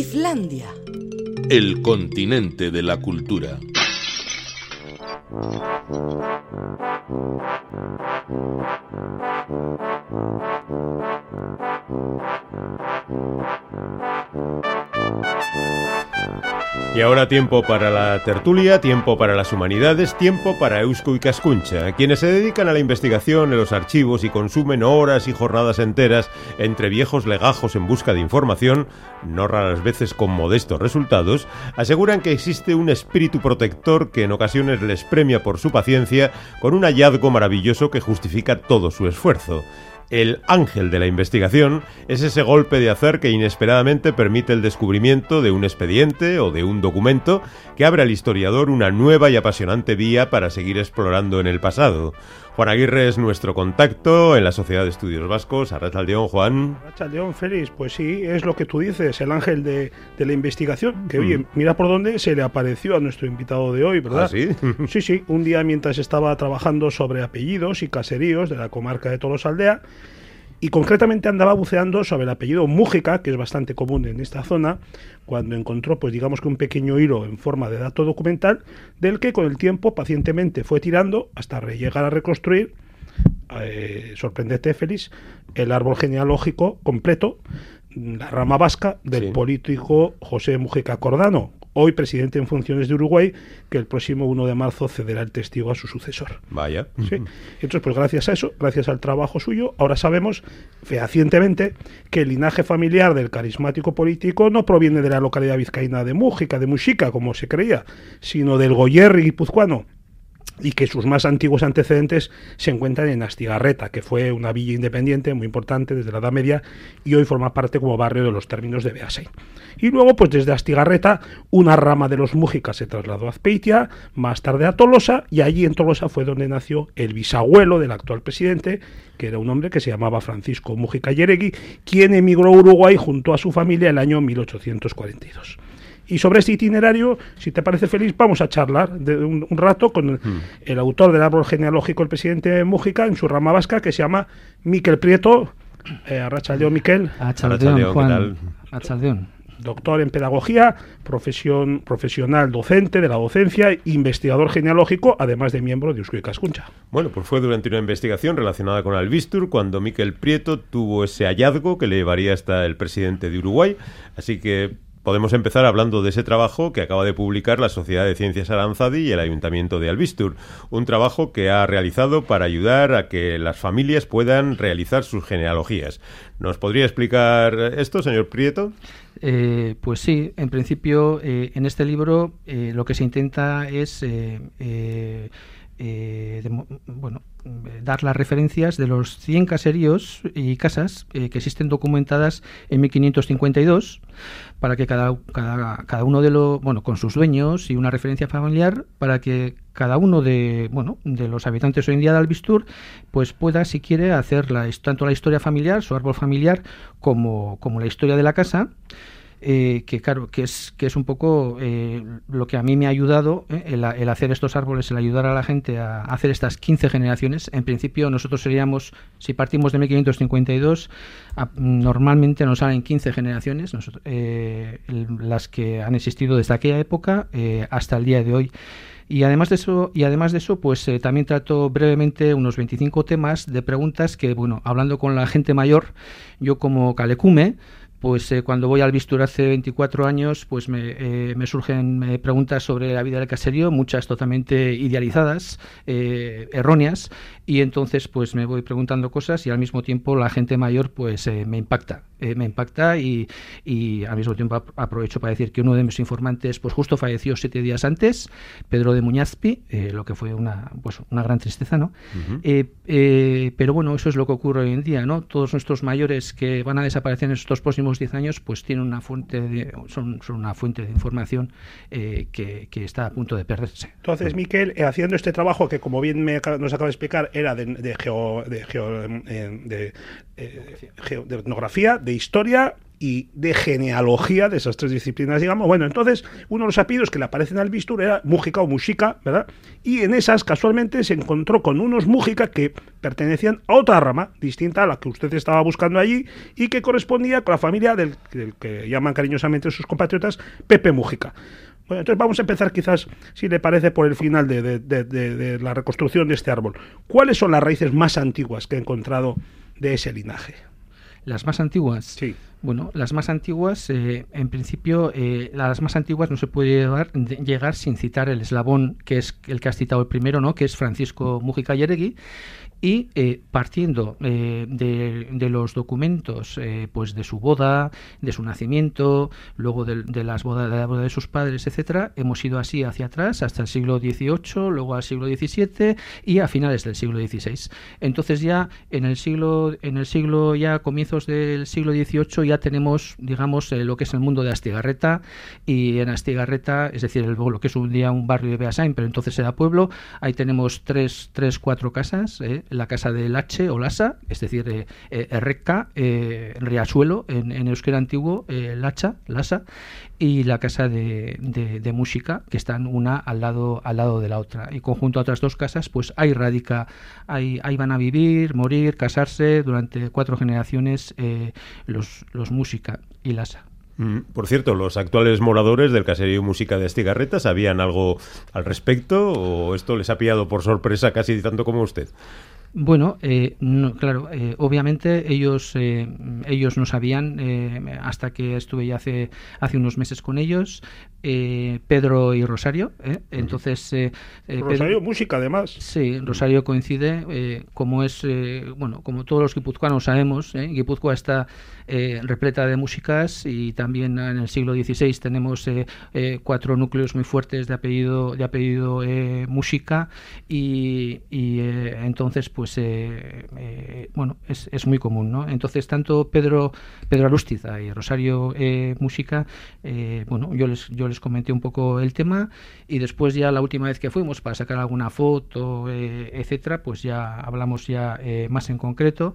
Islandia. El continente de la cultura. Y ahora tiempo para la tertulia, tiempo para las humanidades, tiempo para Eusko y Cascuncha, quienes se dedican a la investigación en los archivos y consumen horas y jornadas enteras entre viejos legajos en busca de información, no raras veces con modestos resultados, aseguran que existe un espíritu protector que en ocasiones les premia por su paciencia con un hallazgo maravilloso que justifica todo su esfuerzo. El ángel de la investigación es ese golpe de azar que inesperadamente permite el descubrimiento de un expediente o de un documento que abre al historiador una nueva y apasionante vía para seguir explorando en el pasado. Juan Aguirre es nuestro contacto en la Sociedad de Estudios Vascos. Arratsaldeón, Juan. Arratsaldeón, Félix. Pues sí, es lo que tú dices, el ángel de la investigación. Que oye, mira por dónde se le apareció a nuestro invitado de hoy, ¿verdad? ¿Ah, sí? Sí, un día mientras estaba trabajando sobre apellidos y caseríos de la comarca de Tolosaldea, y concretamente andaba buceando sobre el apellido Mújica, que es bastante común en esta zona, cuando encontró, pues digamos que un pequeño hilo en forma de dato documental, del que con el tiempo pacientemente fue tirando hasta llegar a reconstruir, sorprendente, Félix, el árbol genealógico completo, la rama vasca del político José Mújica Cordano, hoy presidente en funciones de Uruguay, que el próximo 1 de marzo cederá el testigo a su sucesor. Vaya. Sí. Entonces, pues gracias a eso, gracias al trabajo suyo, ahora sabemos fehacientemente que el linaje familiar del carismático político no proviene de la localidad vizcaína de Muxica, como se creía, sino del Goierri guipuzcoano, y que sus más antiguos antecedentes se encuentran en Astigarreta, que fue una villa independiente muy importante desde la Edad Media y hoy forma parte como barrio de los términos de Beasain. Y luego, pues desde Astigarreta, una rama de los Mújicas se trasladó a Azpeitia, más tarde a Tolosa, y allí en Tolosa fue donde nació el bisabuelo del actual presidente, que era un hombre que se llamaba Francisco Mújica Yeregui, quien emigró a Uruguay junto a su familia el año 1842. Y sobre este itinerario, si te parece, Félix, vamos a charlar de un rato con el autor del árbol genealógico, el presidente Mújica, en su rama vasca, que se llama Miquel Prieto. Arratsaldeón, Miquel. Arratsaldeón, Juan. Arratsaldeón. Doctor en pedagogía, profesional docente de la docencia, investigador genealógico, además de miembro de Eusko y Cascuncha. Bueno, pues fue durante una investigación relacionada con Albistur cuando Miquel Prieto tuvo ese hallazgo que le llevaría hasta el presidente de Uruguay. Así que podemos empezar hablando de ese trabajo que acaba de publicar la Sociedad de Ciencias Aranzadi y el Ayuntamiento de Albistur. Un trabajo que ha realizado para ayudar a que las familias puedan realizar sus genealogías. ¿Nos podría explicar esto, señor Prieto? Pues sí, en principio en este libro lo que se intenta es dar las referencias de los 100 caseríos y casas que existen documentadas en 1552 para que cada uno de los, con sus dueños y una referencia familiar, para que cada uno de los habitantes hoy en día de Albistur pues pueda, si quiere, hacer tanto la historia familiar, su árbol familiar, como la historia de la casa. Que claro, que es un poco lo que a mí me ha ayudado el hacer estos árboles, el ayudar a la gente a hacer estas 15 generaciones. En principio nosotros seríamos, si partimos de 1552, normalmente nos salen 15 generaciones, las que han existido desde aquella época hasta el día de hoy. Y además de eso, pues también trato brevemente unos 25 temas de preguntas que, hablando con la gente mayor, yo como calecume, pues cuando voy al Albistur hace 24 años, pues me surgen preguntas sobre la vida del caserío, muchas totalmente idealizadas, erróneas, y entonces pues me voy preguntando cosas y al mismo tiempo la gente mayor pues me impacta y al mismo tiempo aprovecho para decir que uno de mis informantes pues justo falleció 7 días antes, Pedro de Muñazpi, lo que fue una gran tristeza, ¿no? Pero bueno, eso es lo que ocurre hoy en día, ¿no? Todos nuestros mayores que van a desaparecer en estos próximos 10 años pues tienen son una fuente de información que está a punto de perderse. Entonces, Miquel, haciendo este trabajo que, como bien nos acaba de explicar, era de etnografía, de historia y de genealogía de esas tres disciplinas, digamos. Bueno, entonces, uno de los apellidos que le aparecen al bisturi era Mújica o Muxica, ¿verdad? Y en esas, casualmente, se encontró con unos Mújica que pertenecían a otra rama, distinta a la que usted estaba buscando allí, y que correspondía con la familia del que llaman cariñosamente sus compatriotas Pepe Mújica. Bueno, entonces vamos a empezar quizás, si le parece, por el final de la reconstrucción de este árbol. ¿Cuáles son las raíces más antiguas que he encontrado de ese linaje? ¿Las más antiguas? Sí. Bueno, las más antiguas, en principio, las más antiguas no se puede llegar sin citar el eslabón, que es el que has citado el primero, ¿no? Que es Francisco Mújica y Eregui, y partiendo de los documentos, pues de su boda, de su nacimiento, luego de la boda de sus padres, etcétera, hemos ido así hacia atrás hasta el siglo XVIII, luego al siglo XVII y a finales del siglo XVI. Entonces ya en el siglo ya comienzos del siglo XVIII ya tenemos, digamos, lo que es el mundo de Astigarreta, y en Astigarreta, es decir, lo que es un día un barrio de Beasain, pero entonces era pueblo, ahí tenemos cuatro casas, la casa de Lache o Lasa, es decir, Erreca, Riachuelo, en euskera antiguo, Lacha, Lasa, y la casa de Música, que están una al lado de la otra. Y conjunto a otras dos casas, pues ahí ahí van a vivir, morir, casarse durante 4 generaciones los Música y Lasa. Por cierto, ¿los actuales moradores del caserío Música de Astigarreta sabían algo al respecto o esto les ha pillado por sorpresa casi tanto como usted? Bueno, no, claro, obviamente ellos no sabían hasta que estuve ya hace unos meses con ellos, Pedro y Rosario, entonces Rosario Música, además. Sí, Rosario coincide, como como todos los guipuzcoanos sabemos, Guipúzcoa está repleta de músicas, y también en el siglo XVI tenemos 4 núcleos muy fuertes de apellido Música, y entonces pues es muy común, ¿no? Entonces tanto Pedro Alustiza y Rosario Música, yo les comenté un poco el tema, y después ya la última vez que fuimos para sacar alguna foto, etcétera, pues ya hablamos ya más en concreto.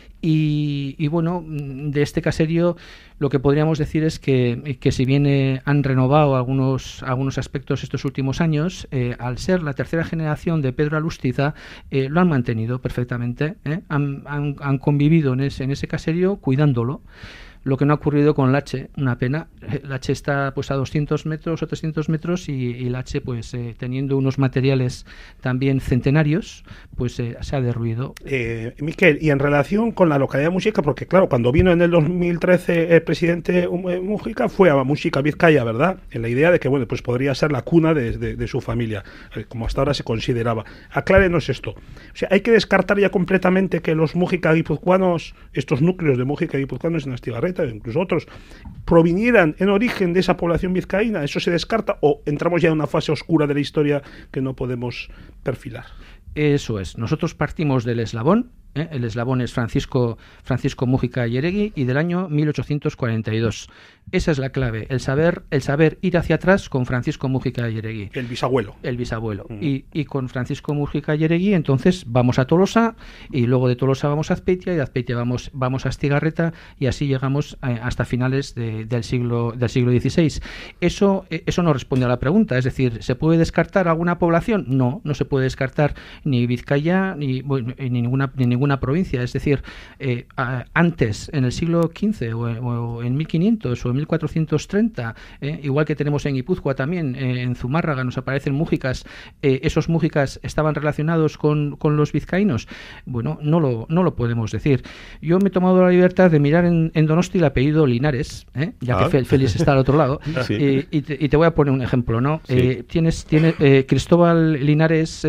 Y bueno, de este caserío lo que podríamos decir es que si bien han renovado algunos aspectos estos últimos años, al ser la tercera generación de Pedro Alustiza, lo han mantenido perfectamente, han convivido en ese caserío cuidándolo. Lo que no ha ocurrido con Lache, una pena. Lache está pues a 200 metros o 300 metros y Lache, pues teniendo unos materiales también centenarios, pues se ha derruido. Miquel, y en relación con la localidad de Música, porque claro, cuando vino en el 2013 el presidente Mújica, fue a Música, Vizcaya, ¿verdad? En la idea de que, bueno, pues podría ser la cuna de su familia, como hasta ahora se consideraba. Aclárenos esto. O sea, hay que descartar ya completamente que los Mújica guipuzcoanos, estos núcleos de Mújica guipuzcoanos en Astigarreta, incluso otros, provinieran en origen de esa población vizcaína. ¿Eso se descarta o entramos ya en una fase oscura de la historia que no podemos perfilar? Eso es. Nosotros partimos del eslabón. El eslabón es Francisco Mújica y Eregui, y del año 1842. Esa es la clave, el saber ir hacia atrás con Francisco Mújica y Eregui. El bisabuelo. Y con Francisco Mújica y Eregui, entonces vamos a Tolosa, y luego de Tolosa vamos a Azpeitia, y de Azpeitia vamos a Astigarreta, y así llegamos hasta finales del siglo XVI. Eso no responde a la pregunta, es decir, ¿se puede descartar alguna población? No se puede descartar ni Vizcaya ni ninguna provincia, es decir, antes, en el siglo XV o en 1500 o en 1430, igual que tenemos en Guipúzcoa también, en Zumárraga nos aparecen mújicas, esos mújicas estaban relacionados con los vizcaínos. Bueno, no lo podemos decir. Yo me he tomado la libertad de mirar en Donosti el apellido Linares, ya que Félix está al otro lado, sí. y te voy a poner un ejemplo, ¿no? Sí. Tienes Cristóbal Linares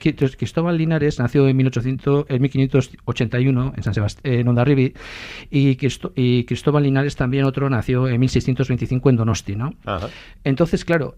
nació en 1581 en San Sebastián, en Hondarribia, y Cristóbal Linares también otro nació en 1625 en Donosti, ¿no? Ajá. Entonces, claro,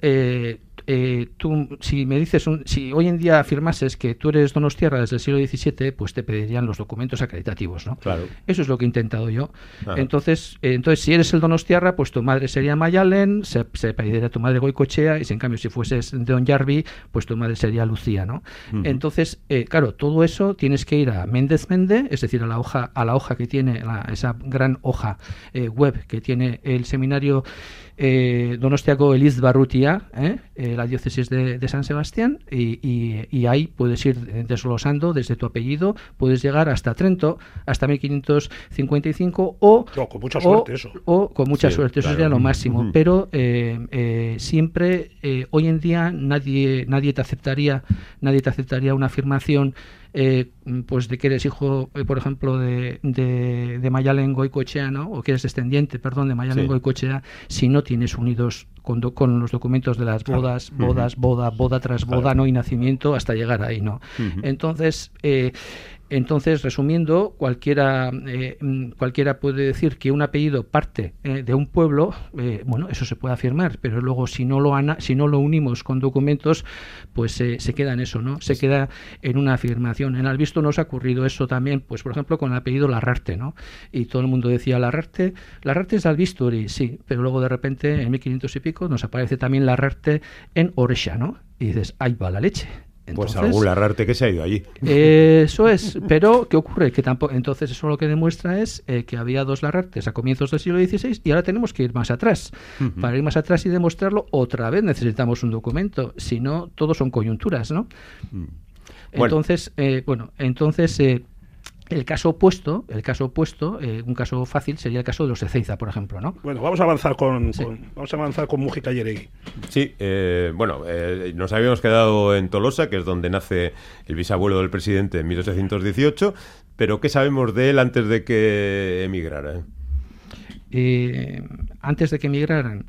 tú, si me dices, si hoy en día afirmases que tú eres donostiarra desde el siglo XVII, pues te pedirían los documentos acreditativos, ¿no? Claro. Eso es lo que he intentado yo. Entonces, si eres el donostiarra, pues tu madre sería Mayalen, se pediría a tu madre Goicoechea, y si en cambio si fueses de Ondarribia, pues tu madre sería Lucía, ¿no? Uh-huh. Entonces, claro, todo eso tienes que ir a Méndez Mende, es decir, a la hoja que tiene, esa gran hoja web que tiene el seminario Donostiako Elizbarrutia, la diócesis de San Sebastián, y ahí puedes ir desglosando desde tu apellido, puedes llegar hasta Trento, hasta 1555, o con mucha suerte eso sería lo máximo. Pero siempre, hoy en día, nadie te aceptaría una afirmación pues de que eres hijo, por ejemplo, de Mayalen Goicoechea, ¿no? O que eres descendiente, perdón, de Mayalen Goicoechea, si no tienes unidos con los documentos de las bodas, boda tras boda, ¿no? Y nacimiento, hasta llegar ahí, ¿no? Entonces, resumiendo, cualquiera puede decir que un apellido parte de un pueblo, bueno, eso se puede afirmar, pero luego si no lo unimos con documentos, pues se queda en eso, ¿no? Se queda en una afirmación. En Albisto nos ha ocurrido eso también, pues por ejemplo con el apellido Larrarte, ¿no? Y todo el mundo decía Larrarte es Albistori, sí, pero luego de repente en 1500 y pico nos aparece también Larrarte en Orexa, ¿no? Y dices, ahí va la leche. Entonces, pues algún Larrarte que se ha ido allí. Eso es, pero ¿qué ocurre? Que tampoco, entonces eso lo que demuestra es que había dos Larrartes a comienzos del siglo XVI y ahora tenemos que ir más atrás. Para ir más atrás y demostrarlo, otra vez necesitamos un documento, si no, todo son coyunturas, ¿no? Entonces, el caso opuesto, un caso fácil sería el caso de los Ezeiza, por ejemplo, ¿no? Bueno, vamos a avanzar con Mújica Yeregui. Sí, nos habíamos quedado en Tolosa, que es donde nace el bisabuelo del presidente en 1818, pero ¿qué sabemos de él antes de que emigrara? Antes de que emigraran,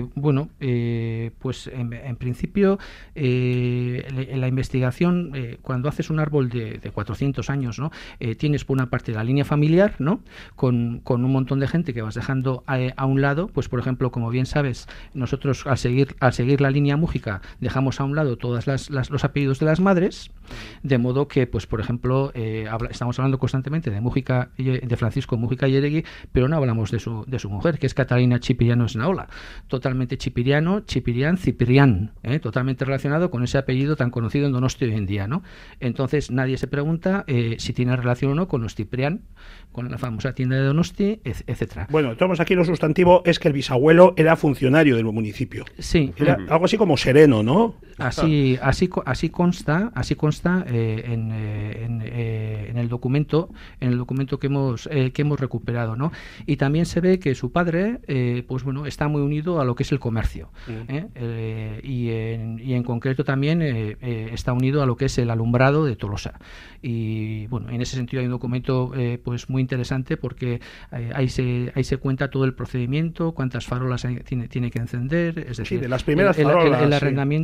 pues en principio en la investigación, cuando haces un árbol de 400 años, ¿no? Tienes por una parte la línea familiar, ¿no? Con un montón de gente que vas dejando a un lado, pues por ejemplo, como bien sabes, nosotros al seguir la línea Mújica dejamos a un lado todos los apellidos de las madres, de modo que, pues por ejemplo, estamos hablando constantemente de Francisco Mújica Yeregui, pero no hablamos de su mujer, que es Catalina Chipiriano Esnaola, totalmente Chipirián, Ciprián, totalmente relacionado con ese apellido tan conocido en Donosti hoy en día, ¿no? Entonces nadie se pregunta si tiene relación o no con los Ciprián, con la famosa tienda de Donosti, etcétera. Bueno, tenemos aquí lo sustantivo, es que el bisabuelo era funcionario del municipio. Sí. Era algo así como sereno, ¿no? Así consta en el documento que hemos recuperado, ¿no? Y también se ve que su padre, pues bueno, está muy unido a lo que es el comercio, y en concreto también está unido a lo que es el alumbrado de Tolosa. Y bueno, en ese sentido hay un documento pues muy interesante, porque ahí se cuenta todo el procedimiento, cuántas farolas tiene que encender, es decir, de las primeras farolas, el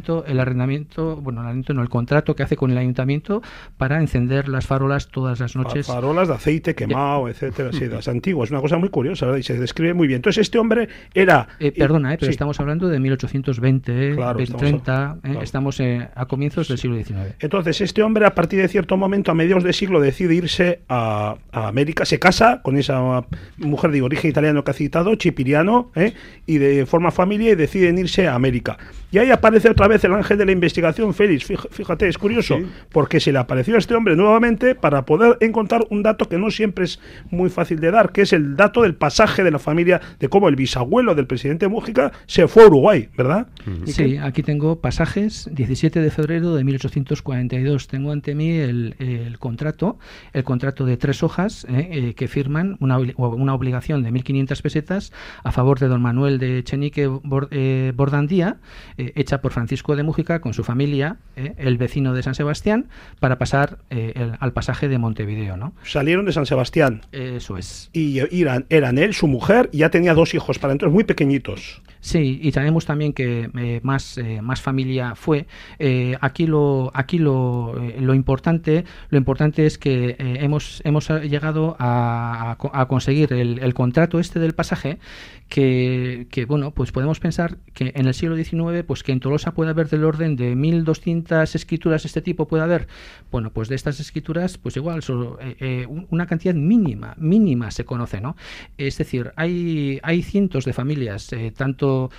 contrato que hace con el ayuntamiento para encender las farolas todas las noches. Farolas de aceite quemado, etcétera, sí, las antiguas, una cosa muy curiosa, ¿verdad? Y se describe muy bien. Entonces este hombre era... pero estamos hablando de 1820, claro, 30, estamos a comienzos del siglo XIX. Entonces este hombre, a partir de cierto momento, a mediados de siglo, decide irse a América, se casa con esa mujer de origen italiano que ha citado, Chipiriano, y forma familia y deciden irse a América. Y ahí aparece otra vez el ángel de la investigación, Félix. Fíjate, es curioso, porque se le apareció a este hombre nuevamente para poder encontrar un dato que no siempre es muy fácil de dar, que es el dato del pasaje de la familia, de cómo el bisabuelo del presidente Mújica se fue a Uruguay, ¿verdad? Sí, aquí tengo pasajes, 17 de febrero de 1842. Tengo ante mí el contrato de 3 hojas que firman una obligación de 1.500 pesetas a favor de don Manuel de Echenique Bordandía, hecha por Francisco de Mújica con su familia, el vecino de San Sebastián, para pasar al pasaje de Montevideo, ¿no? Salieron de San Sebastián. Eso es. Y eran él, su mujer, y ya tenía 2 hijos para entonces muy pequeñitos. Sí, y sabemos también que más familia fue. Aquí lo importante es que hemos llegado a conseguir el contrato este del pasaje, que bueno, pues podemos pensar que en el siglo XIX, pues que en Tolosa puede haber del orden de 1.200 escrituras de este tipo, puede haber. Bueno, pues de estas escrituras, pues igual solo una cantidad mínima se conoce, ¿no? Es decir, hay cientos de familias, tanto tanto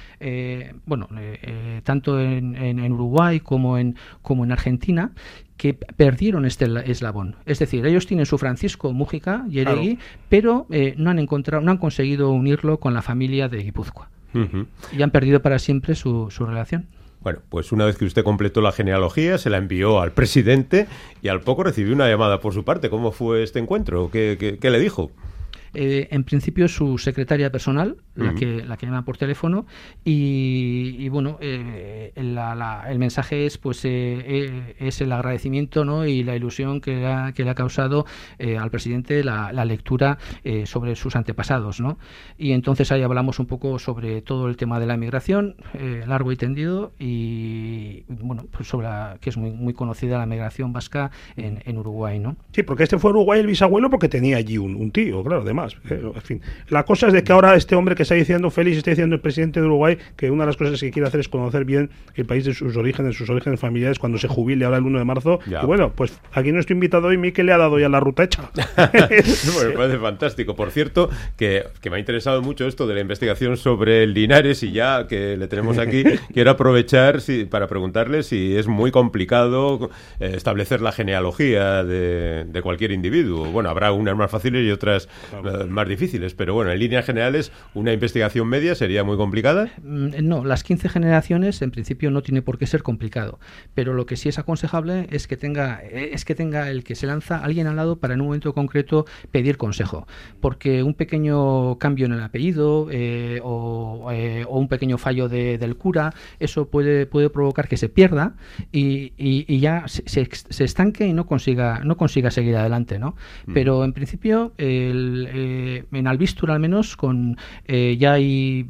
tanto en Uruguay como en Argentina, que perdieron este eslabón. Es decir, ellos tienen su Francisco Múgica Yeregui, pero no han conseguido unirlo con la familia de Guipúzcoa. Y han perdido para siempre su relación. Bueno, pues una vez que usted completó la genealogía, se la envió al presidente y al poco recibió una llamada por su parte. ¿Cómo fue este encuentro? ¿Qué le dijo? En principio su secretaria personal, la que llama por teléfono, y bueno, el mensaje es es el agradecimiento, ¿no?, y la ilusión que le ha causado al presidente la lectura sobre sus antepasados, ¿no? Y entonces ahí hablamos un poco sobre todo el tema de la migración, largo y tendido, y bueno, pues sobre que es muy conocida la migración vasca en Uruguay, ¿no? Sí, porque este fue a Uruguay el bisabuelo porque tenía allí un tío, claro, además. En fin, la cosa es de que ahora este hombre que está diciendo Félix, está diciendo el presidente de Uruguay, que una de las cosas que quiere hacer es conocer bien el país de sus orígenes familiares cuando se jubile ahora el 1 de marzo. Ya. Y bueno, pues aquí no estoy invitado hoy, Miquel le ha dado ya la ruta hecha. Bueno, me parece fantástico. Por cierto, que me ha interesado mucho esto de la investigación sobre el Linares, y ya que le tenemos aquí, quiero aprovechar para preguntarle si es muy complicado establecer la genealogía de cualquier individuo. Bueno, habrá unas más fáciles y otras más difíciles, pero bueno, en líneas generales, ¿una investigación media sería muy complicada? No, las 15 generaciones en principio no tiene por qué ser complicado, pero lo que sí es aconsejable es que tenga el que se lanza alguien al lado para en un momento concreto pedir consejo, porque un pequeño cambio en el apellido o un pequeño fallo del cura, eso puede provocar que se pierda y ya se estanque y no consiga seguir adelante, ¿no? Pero en principio en Albistur al menos ya hay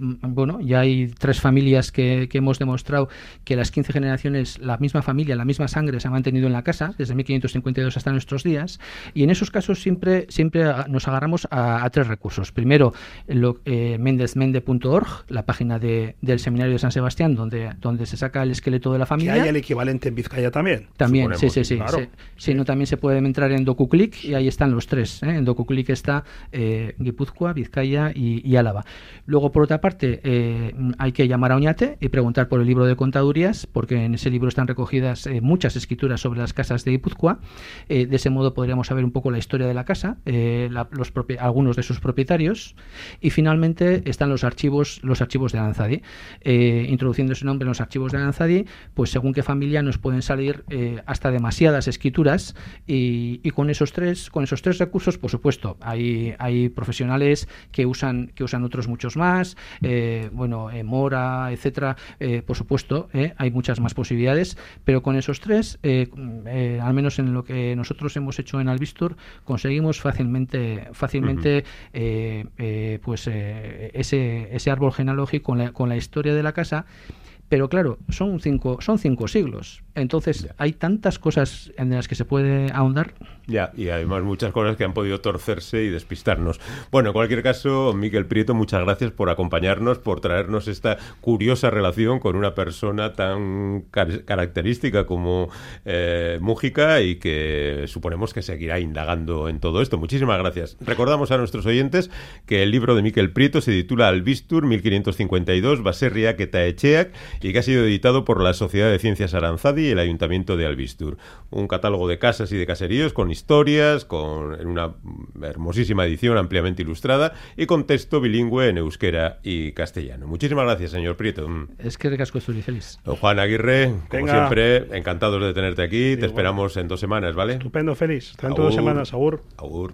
3 familias que hemos demostrado que las 15 generaciones, la misma familia, la misma sangre se ha mantenido en la casa desde 1552 hasta nuestros días, y en esos casos siempre nos agarramos a 3 recursos. Primero, mendezmende.org, la página del Seminario de San Sebastián, donde se saca el esqueleto de la familia. ¿Que hay el equivalente en Vizcaya también? También, sí. Claro. Sí, no, también se puede entrar en DocuClick y ahí están los 3. En DocuClick está Guipúzcoa, Vizcaya y Álava. Luego, por otra parte, hay que llamar a Oñate y preguntar por el libro de contadurías, porque en ese libro están recogidas muchas escrituras sobre las casas de Guipúzcoa. De ese modo podríamos saber un poco la historia de la casa, algunos de sus propietarios, y finalmente están los archivos de Aranzadi. Introduciendo ese nombre en los archivos de Aranzadi, pues según qué familia nos pueden salir hasta demasiadas escrituras, y con esos tres recursos, por supuesto, hay profesionales que usan otros muchos más, Mora, etcétera, por supuesto, hay muchas más posibilidades, pero con esos 3, al menos en lo que nosotros hemos hecho en Albistur, conseguimos fácilmente ese árbol genealógico con la historia de la casa. Pero claro, son 5 siglos. Entonces, hay tantas cosas en las que se puede ahondar. Ya, y además muchas cosas que han podido torcerse y despistarnos. Bueno, en cualquier caso, Miquel Prieto, muchas gracias por acompañarnos, por traernos esta curiosa relación con una persona tan característica como Múgica, y que suponemos que seguirá indagando en todo esto. Muchísimas gracias. Recordamos a nuestros oyentes que el libro de Miquel Prieto se titula Albistur 1552, Baserriak eta Etxeak, y que ha sido editado por la Sociedad de Ciencias Aranzadi y el Ayuntamiento de Albistur. Un catálogo de casas y de caseríos con historias, en una hermosísima edición ampliamente ilustrada y con texto bilingüe en euskera y castellano. Muchísimas gracias, señor Prieto. Es que recasco estoy feliz. Don Juan Aguirre, como siempre, encantados de tenerte aquí. Te esperamos en 2 semanas, ¿vale? Estupendo, Félix. Hasta en 2 semanas. Agur. Agur.